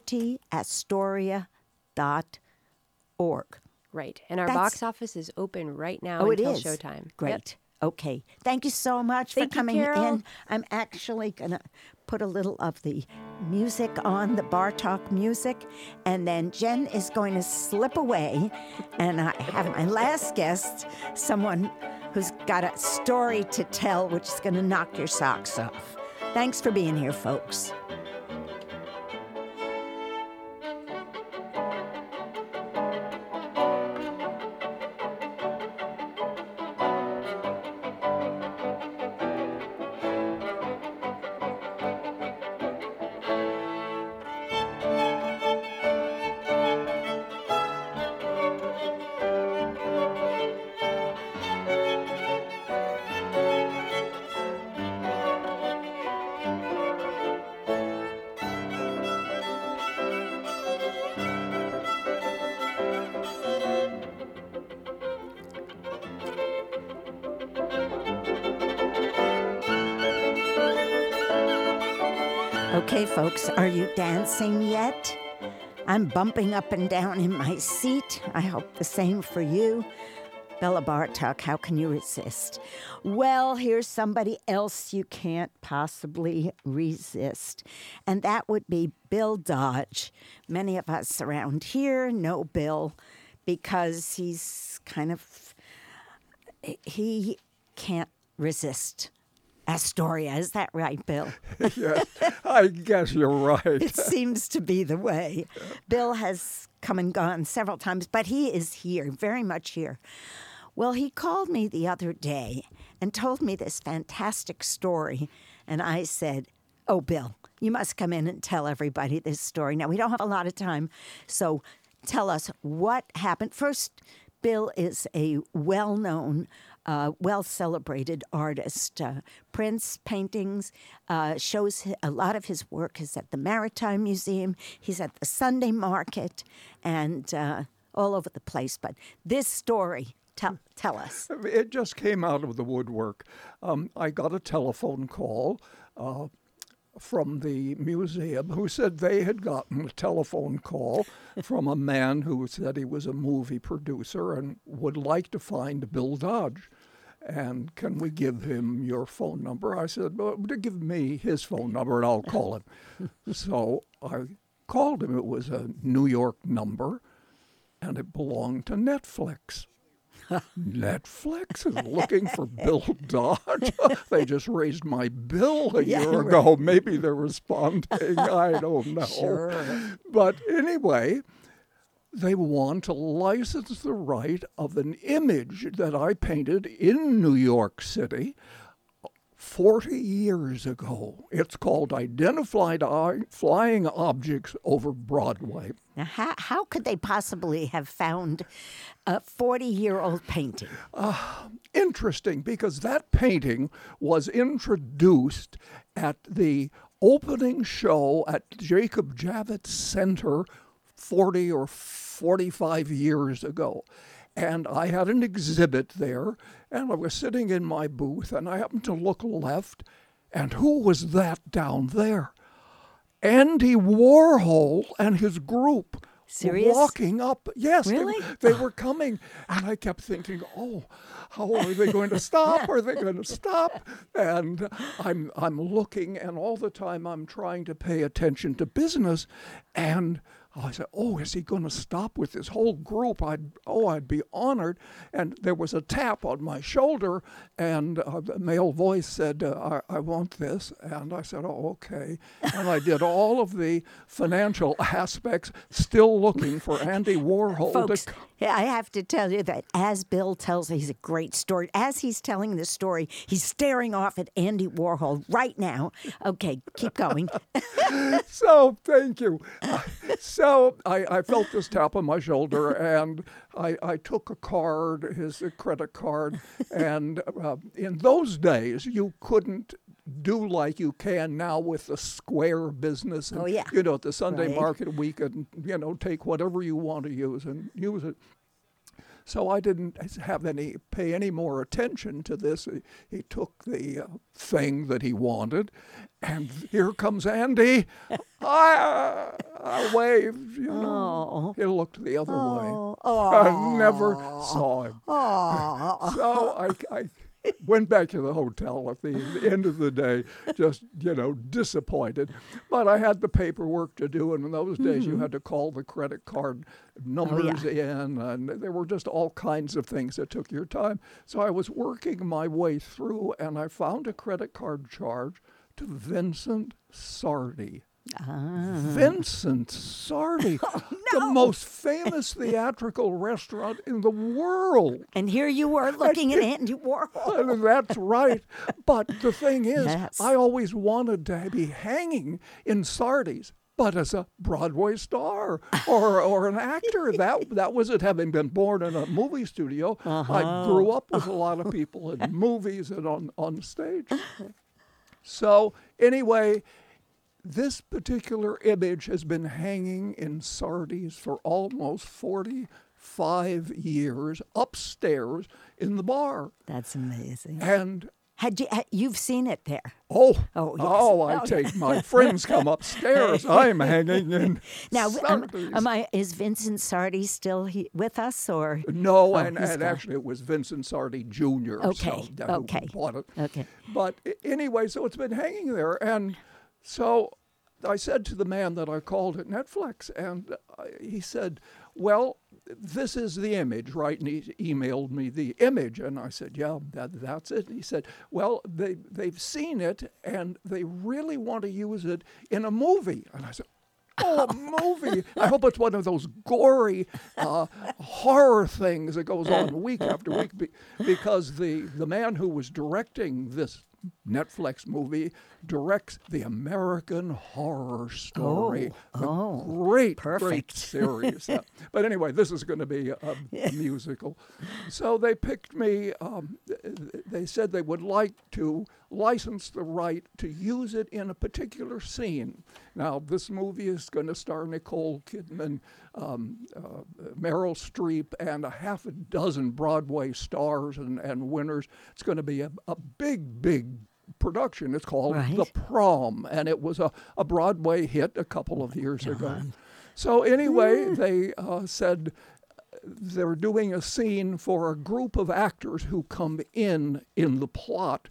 libertyastoria.org. Right. And our That's- box office is open right now Oh, it until is. showtime. Great. Yep. Okay. Thank you so much Thank for you, coming Carol. in. I'm actually going to put a little of the music on, the Bar Talk music, and then Jen is going to slip away. And I have my last guest, someone who's got a story to tell, which is going to knock your socks off. Thanks for being here, folks. Okay, folks, are you dancing yet? I'm bumping up and down in my seat. I hope the same for you. Bella Bartok, how can you resist? Well, here's somebody else you can't possibly resist, and that would be Bill Dodge. Many of us around here know Bill because he's he can't resist Astoria. Is that right, Bill? Yes, I guess you're right. It seems to be the way. Bill has come and gone several times, but he is here, very much here. Well, he called me the other day and told me this fantastic story, and I said, "Oh, Bill, you must come in and tell everybody this story." Now, we don't have a lot of time, so tell us what happened. First, Bill is a well-known, well-celebrated artist. Prints, paintings, shows a lot of his work is at the Maritime Museum. He's at the Sunday Market and all over the place. But this story, tell us. It just came out of the woodwork. I got a telephone call from the museum who said they had gotten a telephone call from a man who said he was a movie producer and would like to find Bill Dodge. And can we give him your phone number? I said, well, give me his phone number and I'll call him. So I called him. It was a New York number, and it belonged to Netflix. Netflix is looking for Bill Dodge. They just raised my bill a year ago. Maybe they're responding. I don't know. Sure. But anyway, they want to license the right of an image that I painted in New York City 40 years ago. It's called Identified Flying Objects Over Broadway. Now, how could they possibly have found a 40-year-old painting? Interesting, because that painting was introduced at the opening show at Jacob Javits Center 40 or 45 years ago. And I had an exhibit there, and I was sitting in my booth, and I happened to look left, and who was that down there? Andy Warhol and his group Serious? were walking up. Yes, Really? they were coming, and I kept thinking, oh, how are they going to stop? Are they going to stop? And I'm looking, and all the time I'm trying to pay attention to business, and I said, oh, is he going to stop with this whole group? I'd be honored. And there was a tap on my shoulder, and the male voice said, I want this. And I said, oh, okay. And I did all of the financial aspects, still looking for Andy Warhol. Folks, I have to tell you that as Bill tells, he's a great story. As he's telling this story, he's staring off at Andy Warhol right now. Okay, keep going. So, thank you. So, I felt this tap on my shoulder, and I took a card, his credit card, and in those days, you couldn't do like you can now with the Square business. And, Oh, yeah. You know, at the Sunday Right. market, we could, take whatever you want to use and use it. So I didn't pay any more attention to this. He took the thing that he wanted, and here comes Andy. I waved, He looked the other way. I never saw him. So I went back to the hotel at the end of the day, just, disappointed. But I had the paperwork to do, and in those days you had to call the credit card numbers in, and there were just all kinds of things that took your time. So I was working my way through, and I found a credit card charge to Vincent Sardi. Vincent Sardi, the most famous theatrical restaurant in the world. And here you were looking at Andy Warhol. That's right. But the thing is, Yes. I always wanted to be hanging in Sardi's, but as a Broadway star or an actor. That was it, having been born in a movie studio. I grew up with a lot of people in movies and on stage. So anyway, this particular image has been hanging in Sardi's for almost 45 years upstairs in the bar. That's amazing. And You've seen it there? oh, yes. I take my friends come upstairs. I'm hanging in Now, Sardi's. is Vincent Sardi still with us, or? No, Oh, and he's gone. actually it was Vincent Sardi Jr. Okay, who okay. bought it. Okay. But anyway, so it's been hanging there. And so I said to the man that I called at Netflix, and he said, well, this is the image, right? And he emailed me the image. And I said, yeah, that's it. And he said, well, they've seen it, and they really want to use it in a movie. And I said, oh, a movie. I hope it's one of those gory horror things that goes on week after week, because the man who was directing this Netflix movie directs the American Horror Story. Great perfect. series. But anyway, this is going to be a musical. So they picked me. They said they would like to license the right to use it in a particular scene. Now, this movie is going to star Nicole Kidman, Meryl Streep, and a half a dozen Broadway stars and winners. It's going to be a big production. It's called Right. The Prom, and it was a Broadway hit a couple of years ago. So anyway, they said they're doing a scene for a group of actors who come in the plot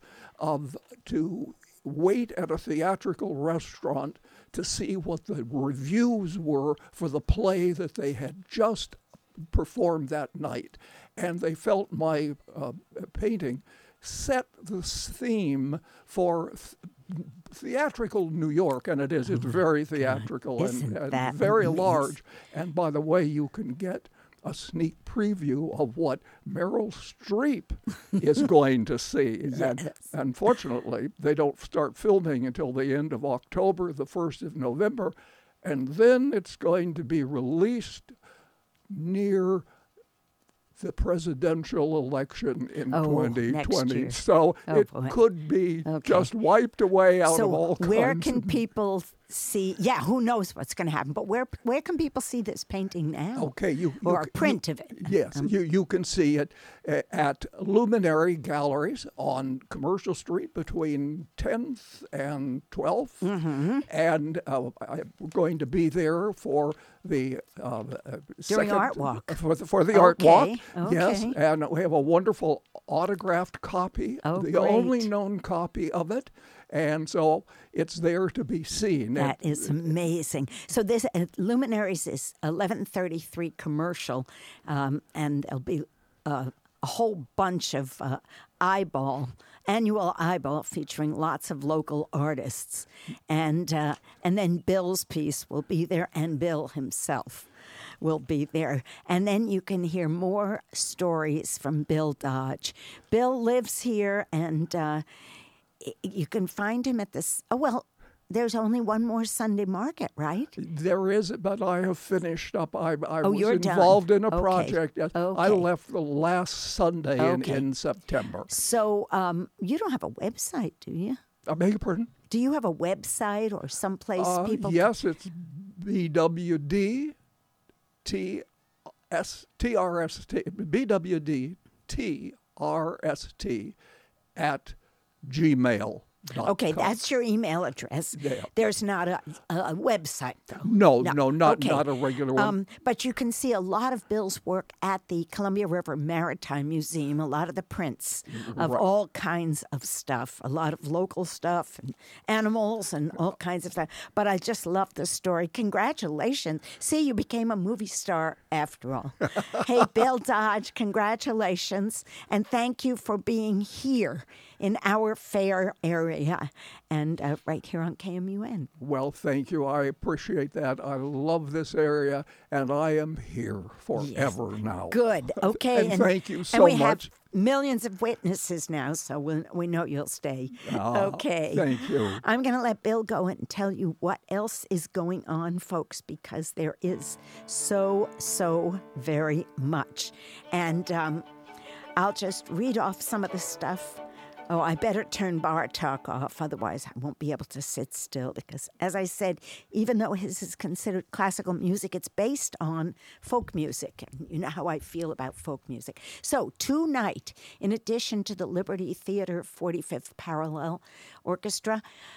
to wait at a theatrical restaurant to see what the reviews were for the play that they had just performed that night. And they felt my painting set the theme for theatrical New York, and it is. It's very theatrical Isn't and that very amazing? large. And by the way, you can get a sneak preview of what Meryl Streep is going to see. And unfortunately, they don't start filming until the end of October, the 1st of November, and then it's going to be released near the presidential election in next 2020. year. So it boy. could be Okay. just wiped away out So of all where kinds can of- people see? Yeah, who knows what's going to happen? But where can people see this painting now? Okay, or a print of it. Yes, you can see it at Luminary Galleries on Commercial Street between 10th and 12th. Mm-hmm. And we're going to be there for the During second, Art Walk. For the Art Walk. Yes, okay. and we have a wonderful autographed copy, Oh, the great. only known copy of it. And so it's there to be seen. That is amazing. So this Luminaries is 1133 Commercial, and there'll be a whole bunch of annual eyeball featuring lots of local artists, and then Bill's piece will be there, and Bill himself. will be there. And then you can hear more stories from Bill Dodge. Bill lives here, and you can find him at this. Oh, well, there's only one more Sunday market, right? There is, but I have finished up. I was you're done. involved in a Okay. project. Yes. I Okay. left the last Sunday Okay. in September. So you don't have a website, do you? I beg your pardon? Do you have a website or someplace people? Yes, it's BWD BWDTRST at gmail.com. Okay, that's your email address. Yeah. There's not a website, though. No, not Okay. not a regular one. But you can see a lot of Bill's work at the Columbia River Maritime Museum, a lot of the prints of Right. all kinds of stuff, a lot of local stuff and animals and all kinds of stuff. But I just love the story. Congratulations. See, you became a movie star after all. Hey, Bill Dodge, congratulations. And thank you for being here in our fair area and right here on KMUN. Well, thank you. I appreciate that. I love this area, and I am here forever now. Good. Okay. And thank you so and we much. have millions of witnesses now, so we know you'll stay. Okay. Thank you. I'm going to let Bill go and tell you what else is going on, folks, because there is so very much. And I'll just read off some of the stuff. Oh, I better turn bar talk off, otherwise I won't be able to sit still because, as I said, even though his is considered classical music, it's based on folk music. And you know how I feel about folk music. So tonight, in addition to the Liberty Theater 45th Parallel Orchestra,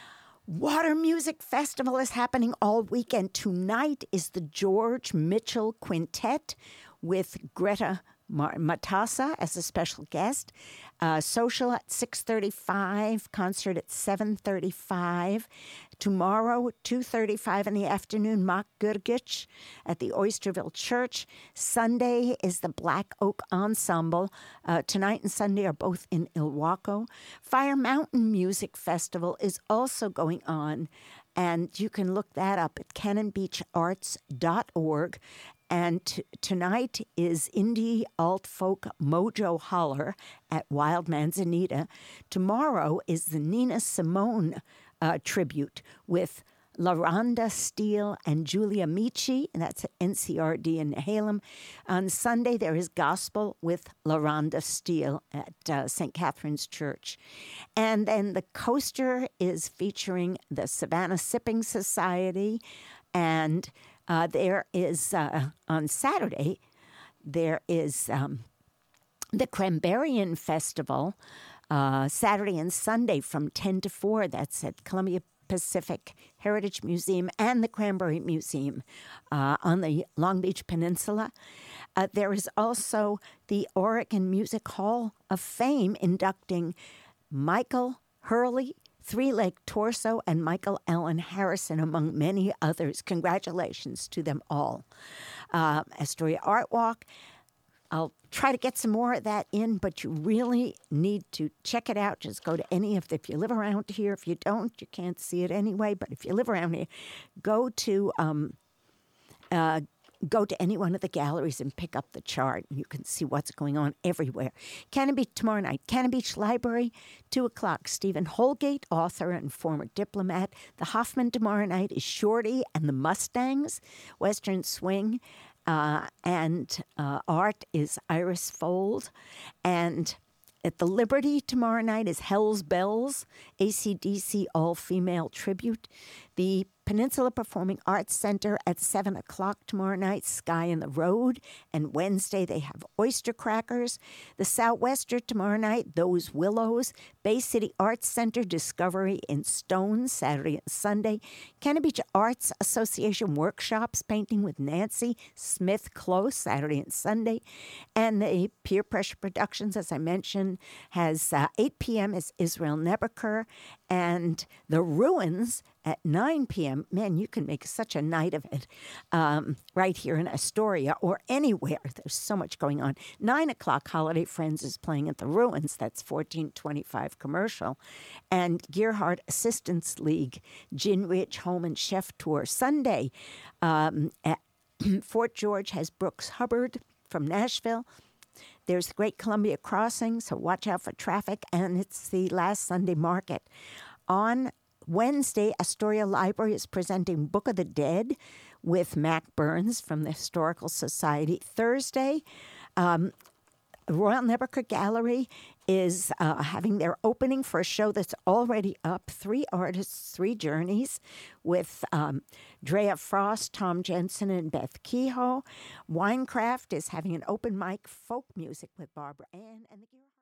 Water Music Festival is happening all weekend. Tonight is the George Mitchell Quintet with Greta Matassa as a special guest. Social at 6:35, concert at 7:35. Tomorrow, 2:35 in the afternoon, Mock Gurgich at the Oysterville Church. Sunday is the Black Oak Ensemble. Tonight and Sunday are both in Ilwaco. Fire Mountain Music Festival is also going on, and you can look that up at cannonbeacharts.org. And tonight is Indie Alt Folk Mojo Holler at Wild Manzanita. Tomorrow is the Nina Simone tribute with LaRonda Steele and Julia Michi, and that's at NCRD in Nehalem. On Sunday, there is Gospel with LaRonda Steele at St. Catherine's Church. And then the coaster is featuring the Savannah Sipping Society, and there is, on Saturday, there is the Cranberrian Festival, Saturday and Sunday from 10 to 4. That's at Columbia Pacific Heritage Museum and the Cranberry Museum on the Long Beach Peninsula. There is also the Oregon Music Hall of Fame inducting Michael Hurley, Three Leg Torso, and Michael Allen Harrison, among many others. Congratulations to them all. Astoria Art Walk. I'll try to get some more of that in, but you really need to check it out. Just go to any of the, if you live around here. If you don't, you can't see it anyway. But if you live around here, go to any one of the galleries and pick up the chart. You can see what's going on everywhere. Cannon Beach tomorrow night. Cannon Beach Library, 2 o'clock. Stephen Holgate, author and former diplomat. The Hoffman tomorrow night is Shorty and the Mustangs, Western Swing. And art is Iris Fold. And at the Liberty tomorrow night is Hell's Bells, AC/DC all-female tribute. The Peninsula Performing Arts Center at 7 o'clock tomorrow night, Sky in the Road. And Wednesday they have Oyster Crackers. The Southwester tomorrow night, Those Willows. Bay City Arts Center, Discovery in Stone, Saturday and Sunday. Cannon Beach Arts Association workshops, Painting with Nancy Smith Close, Saturday and Sunday. And the Peer Pressure Productions, as I mentioned, has 8 p.m. is Israel Nebuchadnezzar. And The Ruins at 9 p.m. Man, you can make such a night of it right here in Astoria or anywhere. There's so much going on. 9 o'clock, Holiday Friends is playing at the Ruins. That's 1425 Commercial. And Gearhart Assistance League, Gin Ridge Home and Chef Tour. Sunday at Fort George has Brooks Hubbard from Nashville. There's the Great Columbia Crossing, so watch out for traffic. And it's the last Sunday market. On Wednesday, Astoria Library is presenting Book of the Dead with Mac Burns from the Historical Society. Thursday, Royal Nebuchadnezzar Gallery is having their opening for a show that's already up. 3 artists, 3 journeys with Drea Frost, Tom Jensen, and Beth Kehoe. Winecraft is having an open mic folk music with Barbara Ann and the